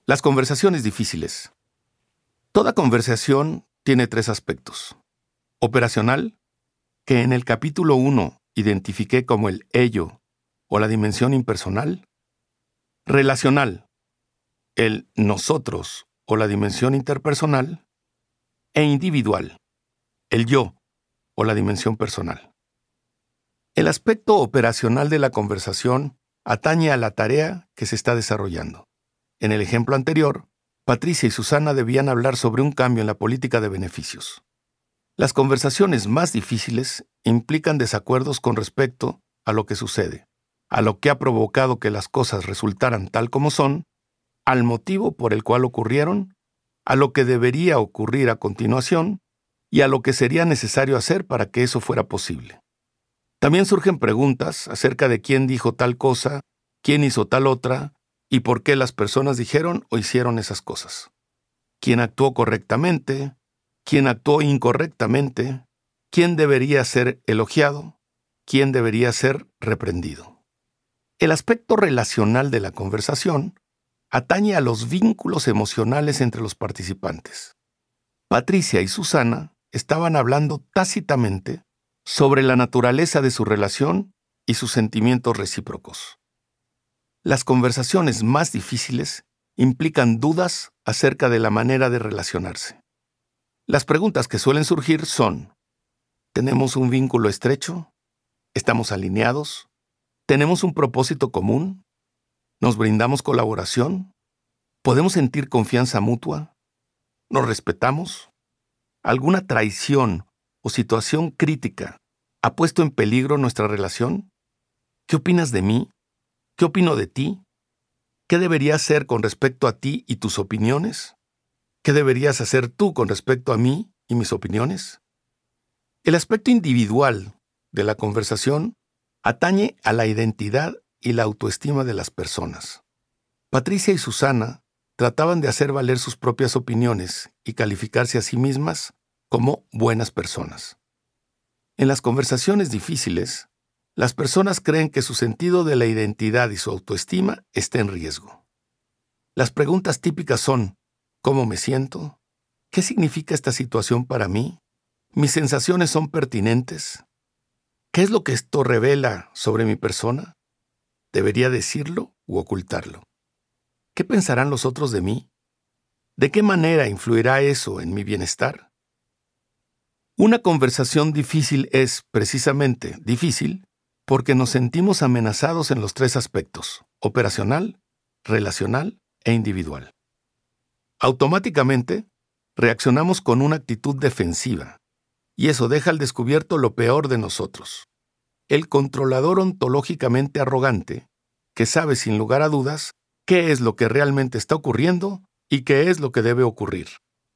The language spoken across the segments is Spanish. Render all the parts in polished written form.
Las conversaciones difíciles. Toda conversación tiene tres aspectos. Operacional, que en el capítulo 1 identifiqué como el ello o la dimensión impersonal. Relacional, el nosotros o la dimensión interpersonal. E individual, el yo o la dimensión personal. El aspecto operacional de la conversación atañe a la tarea que se está desarrollando. En el ejemplo anterior, Patricia y Susana debían hablar sobre un cambio en la política de beneficios. Las conversaciones más difíciles implican desacuerdos con respecto a lo que sucede, a lo que ha provocado que las cosas resultaran tal como son, al motivo por el cual ocurrieron, a lo que debería ocurrir a continuación y a lo que sería necesario hacer para que eso fuera posible. También surgen preguntas acerca de quién dijo tal cosa, quién hizo tal otra y por qué las personas dijeron o hicieron esas cosas. ¿Quién actuó correctamente? ¿Quién actuó incorrectamente? ¿Quién debería ser elogiado? ¿Quién debería ser reprendido? El aspecto relacional de la conversación atañe a los vínculos emocionales entre los participantes. Patricia y Susana estaban hablando tácitamente sobre la naturaleza de su relación y sus sentimientos recíprocos. Las conversaciones más difíciles implican dudas acerca de la manera de relacionarse. Las preguntas que suelen surgir son: ¿tenemos un vínculo estrecho? ¿Estamos alineados? ¿Tenemos un propósito común? ¿Nos brindamos colaboración? ¿Podemos sentir confianza mutua? ¿Nos respetamos? ¿Alguna traición o situación crítica ha puesto en peligro nuestra relación? ¿Qué opinas de mí? ¿Qué opino de ti? ¿Qué deberías hacer con respecto a ti y tus opiniones? ¿Qué deberías hacer tú con respecto a mí y mis opiniones? El aspecto individual de la conversación atañe a la identidad y la autoestima de las personas. Patricia y Susana trataban de hacer valer sus propias opiniones y calificarse a sí mismas como buenas personas. En las conversaciones difíciles, las personas creen que su sentido de la identidad y su autoestima está en riesgo. Las preguntas típicas son: ¿cómo me siento? ¿Qué significa esta situación para mí? ¿Mis sensaciones son pertinentes? ¿Qué es lo que esto revela sobre mi persona? ¿Debería decirlo u ocultarlo? ¿Qué pensarán los otros de mí? ¿De qué manera influirá eso en mi bienestar? Una conversación difícil es, precisamente, difícil porque nos sentimos amenazados en los tres aspectos: operacional, relacional e individual. Automáticamente, reaccionamos con una actitud defensiva, y eso deja al descubierto lo peor de nosotros: el controlador ontológicamente arrogante, que sabe sin lugar a dudas qué es lo que realmente está ocurriendo y qué es lo que debe ocurrir.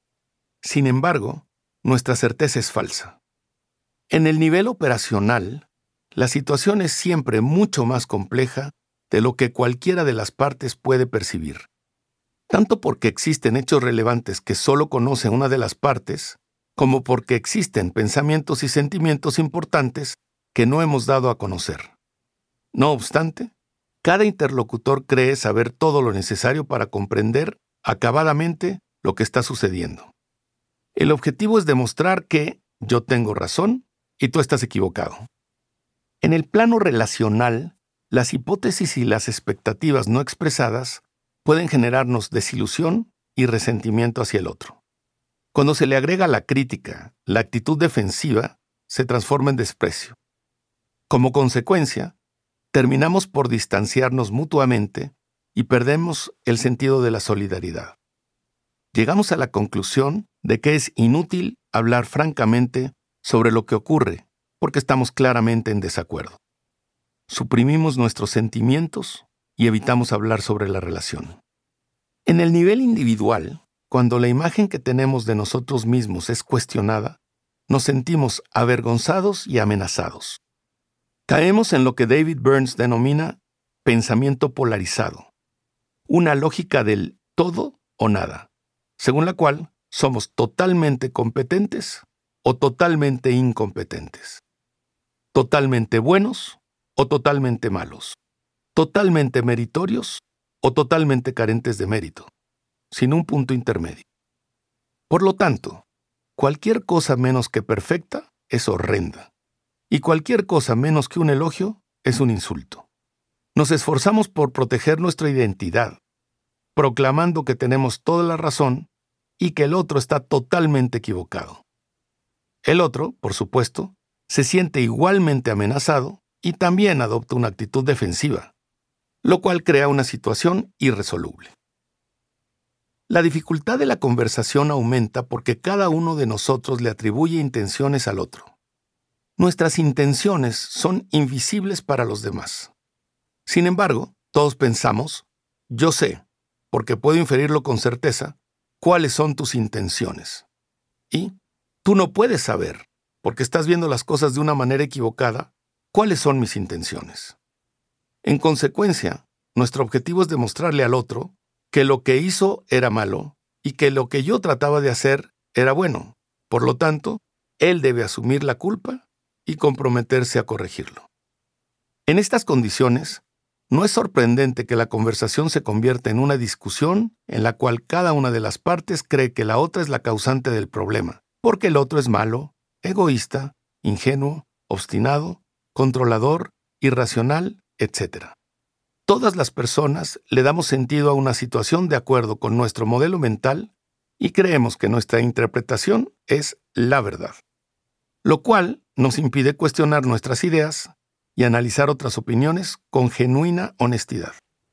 Sin embargo, nuestra certeza es falsa. En el nivel operacional, la situación es siempre mucho más compleja de lo que cualquiera de las partes puede percibir. Tanto porque existen hechos relevantes que solo conoce una de las partes, como porque existen pensamientos y sentimientos importantes que no hemos dado a conocer. No obstante, cada interlocutor cree saber todo lo necesario para comprender acabadamente lo que está sucediendo. El objetivo es demostrar que yo tengo razón y tú estás equivocado. En el plano relacional, las hipótesis y las expectativas no expresadas pueden generarnos desilusión y resentimiento hacia el otro. Cuando se le agrega la crítica, la actitud defensiva se transforma en desprecio. Como consecuencia, terminamos por distanciarnos mutuamente y perdemos el sentido de la solidaridad. Llegamos a la conclusión de que es inútil hablar francamente sobre lo que ocurre porque estamos claramente en desacuerdo. Suprimimos nuestros sentimientos y evitamos hablar sobre la relación. En el nivel individual, cuando la imagen que tenemos de nosotros mismos es cuestionada, nos sentimos avergonzados y amenazados. Caemos en lo que David Burns denomina pensamiento polarizado, una lógica del todo o nada, según la cual somos totalmente competentes o totalmente incompetentes, totalmente buenos o totalmente malos, totalmente meritorios o totalmente carentes de mérito. sin un punto intermedio. Por lo tanto, cualquier cosa menos que perfecta es horrenda, y cualquier cosa menos que un elogio es un insulto. Nos esforzamos por proteger nuestra identidad, proclamando que tenemos toda la razón y que el otro está totalmente equivocado. El otro, por supuesto, se siente igualmente amenazado y también adopta una actitud defensiva, lo cual crea una situación irresoluble. La dificultad de la conversación aumenta porque cada uno de nosotros le atribuye intenciones al otro. Nuestras intenciones son invisibles para los demás. Sin embargo, todos pensamos, yo sé, porque puedo inferirlo con certeza, cuáles son tus intenciones. Y tú no puedes saber, porque estás viendo las cosas de una manera equivocada, cuáles son mis intenciones. En consecuencia, nuestro objetivo es demostrarle al otro que lo que hizo era malo y que lo que yo trataba de hacer era bueno. Por lo tanto, él debe asumir la culpa y comprometerse a corregirlo. En estas condiciones, no es sorprendente que la conversación se convierta en una discusión en la cual cada una de las partes cree que la otra es la causante del problema, porque el otro es malo, egoísta, ingenuo, obstinado, controlador, irracional, etc. Todas las personas le damos sentido a una situación de acuerdo con nuestro modelo mental y creemos que nuestra interpretación es la verdad, lo cual nos impide cuestionar nuestras ideas y analizar otras opiniones con genuina honestidad.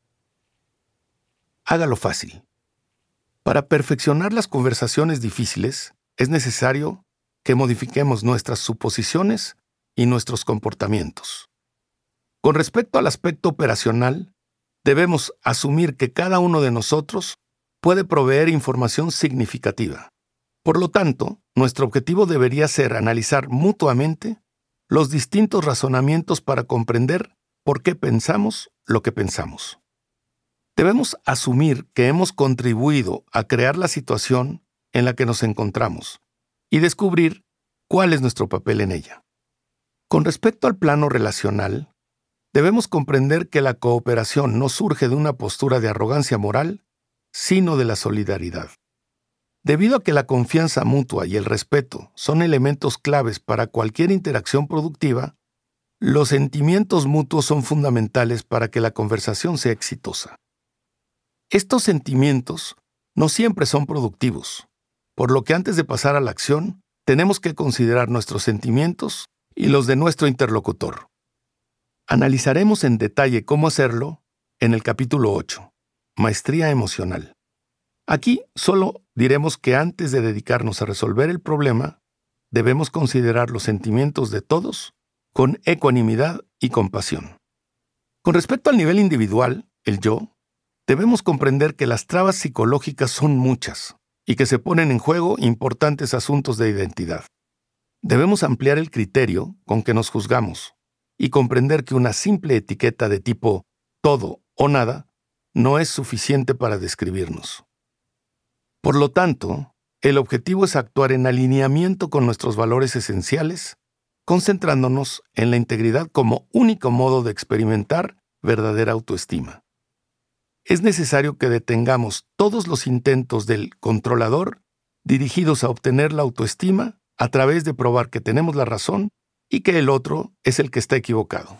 Hágalo fácil. Para perfeccionar las conversaciones difíciles, es necesario que modifiquemos nuestras suposiciones y nuestros comportamientos. Con respecto al aspecto operacional, debemos asumir que cada uno de nosotros puede proveer información significativa. Por lo tanto, nuestro objetivo debería ser analizar mutuamente los distintos razonamientos para comprender por qué pensamos lo que pensamos. Debemos asumir que hemos contribuido a crear la situación en la que nos encontramos y descubrir cuál es nuestro papel en ella. Con respecto al plano relacional, debemos comprender que la cooperación no surge de una postura de arrogancia moral, sino de la solidaridad. Debido a que la confianza mutua y el respeto son elementos claves para cualquier interacción productiva, los sentimientos mutuos son fundamentales para que la conversación sea exitosa. Estos sentimientos no siempre son productivos, por lo que antes de pasar a la acción, tenemos que considerar nuestros sentimientos y los de nuestro interlocutor. Analizaremos en detalle cómo hacerlo en el capítulo 8, Maestría Emocional. Aquí solo diremos que antes de dedicarnos a resolver el problema, debemos considerar los sentimientos de todos con ecuanimidad y compasión. Con respecto al nivel individual, el yo, debemos comprender que las trabas psicológicas son muchas y que se ponen en juego importantes asuntos de identidad. Debemos ampliar el criterio con que nos juzgamos y comprender que una simple etiqueta de tipo todo o nada no es suficiente para describirnos. Por lo tanto, el objetivo es actuar en alineamiento con nuestros valores esenciales, concentrándonos en la integridad como único modo de experimentar verdadera autoestima. Es necesario que detengamos todos los intentos del controlador dirigidos a obtener la autoestima a través de probar que tenemos la razón y que el otro es el que está equivocado.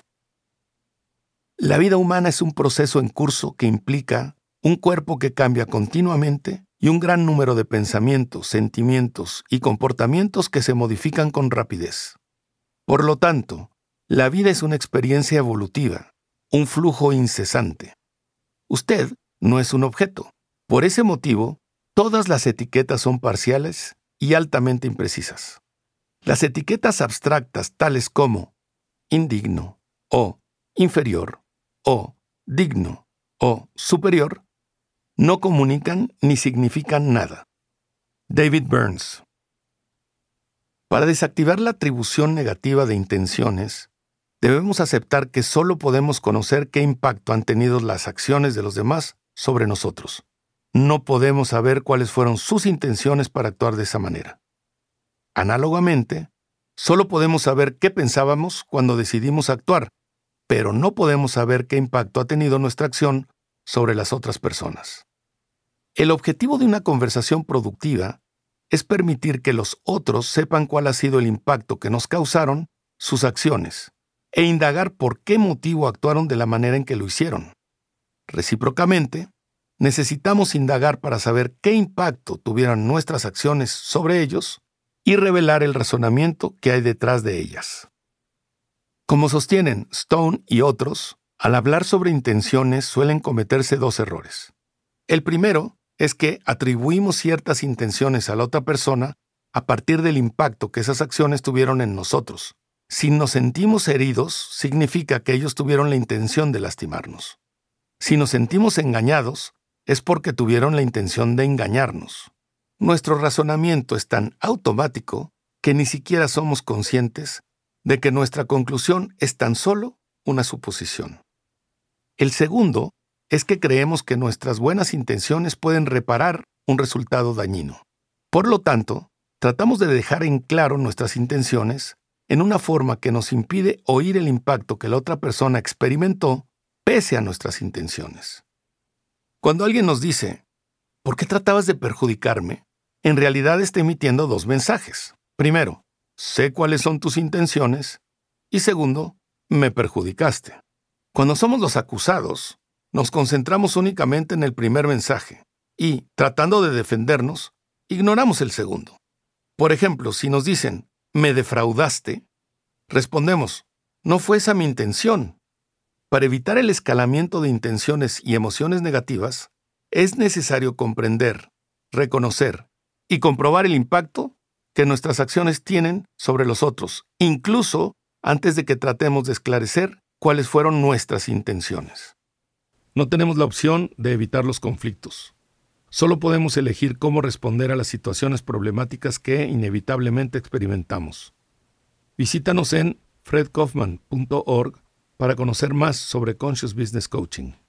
La vida humana es un proceso en curso que implica un cuerpo que cambia continuamente y un gran número de pensamientos, sentimientos y comportamientos que se modifican con rapidez. Por lo tanto, la vida es una experiencia evolutiva, un flujo incesante. Usted no es un objeto. Por ese motivo, todas las etiquetas son parciales y altamente imprecisas. Las etiquetas abstractas tales como indigno o inferior o digno o superior no comunican ni significan nada. David Burns. Para desactivar la atribución negativa de intenciones, debemos aceptar que solo podemos conocer qué impacto han tenido las acciones de los demás sobre nosotros. No podemos saber cuáles fueron sus intenciones para actuar de esa manera. Análogamente, solo podemos saber qué pensábamos cuando decidimos actuar, pero no podemos saber qué impacto ha tenido nuestra acción sobre las otras personas. El objetivo de una conversación productiva es permitir que los otros sepan cuál ha sido el impacto que nos causaron sus acciones e indagar por qué motivo actuaron de la manera en que lo hicieron. Recíprocamente, necesitamos indagar para saber qué impacto tuvieron nuestras acciones sobre ellos y revelar el razonamiento que hay detrás de ellas. Como sostienen Stone y otros, al hablar sobre intenciones suelen cometerse dos errores. El primero es que atribuimos ciertas intenciones a la otra persona a partir del impacto que esas acciones tuvieron en nosotros. Si nos sentimos heridos, significa que ellos tuvieron la intención de lastimarnos. Si nos sentimos engañados, es porque tuvieron la intención de engañarnos. Nuestro razonamiento es tan automático que ni siquiera somos conscientes de que nuestra conclusión es tan solo una suposición. El segundo es que creemos que nuestras buenas intenciones pueden reparar un resultado dañino. Por lo tanto, tratamos de dejar en claro nuestras intenciones en una forma que nos impide oír el impacto que la otra persona experimentó pese a nuestras intenciones. Cuando alguien nos dice, ¿por qué tratabas de perjudicarme?, en realidad está emitiendo dos mensajes. Primero, sé cuáles son tus intenciones, y segundo, me perjudicaste. Cuando somos los acusados, nos concentramos únicamente en el primer mensaje y, tratando de defendernos, ignoramos el segundo. Por ejemplo, si nos dicen, me defraudaste, respondemos, no fue esa mi intención. Para evitar el escalamiento de intenciones y emociones negativas, es necesario comprender, reconocer y comprobar el impacto que nuestras acciones tienen sobre los otros, incluso antes de que tratemos de esclarecer cuáles fueron nuestras intenciones. No tenemos la opción de evitar los conflictos. Solo podemos elegir cómo responder a las situaciones problemáticas que inevitablemente experimentamos. Visítanos en fredkaufman.org para conocer más sobre Conscious Business Coaching.